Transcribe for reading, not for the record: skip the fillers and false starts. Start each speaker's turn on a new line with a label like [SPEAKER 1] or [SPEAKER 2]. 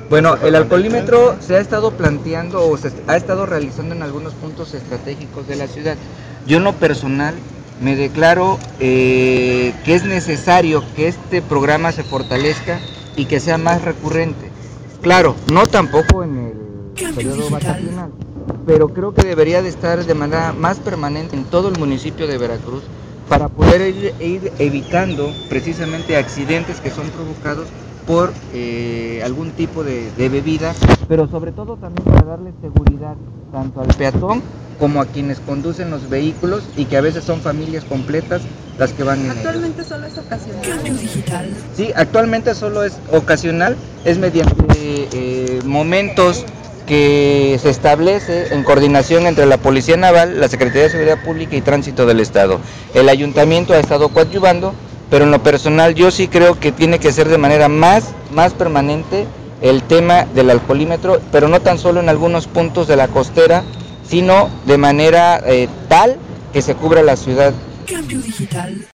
[SPEAKER 1] Bueno, el alcoholímetro se ha estado planteando o se ha estado realizando en algunos puntos estratégicos de la ciudad. Yo en lo personal me declaro que es necesario que este programa se fortalezca y que sea más recurrente. Claro, no tampoco en el periodo vacacional, pero creo que debería de estar de manera más permanente en todo el municipio de Veracruz para poder ir evitando precisamente accidentes que son provocados por algún tipo de bebida, pero sobre todo también para darle seguridad tanto al peatón como a quienes conducen los vehículos y que a veces son familias completas las que van en ellos.
[SPEAKER 2] Actualmente solo es ocasional.
[SPEAKER 1] Sí, actualmente solo es ocasional, es mediante momentos que se establece en coordinación entre la Policía Naval, la Secretaría de Seguridad Pública y Tránsito del Estado. El Ayuntamiento ha estado coadyuvando, pero en lo personal yo sí creo que tiene que ser de manera más permanente el tema del alcoholímetro, pero no tan solo en algunos puntos de la costera, sino de manera tal que se cubra la ciudad.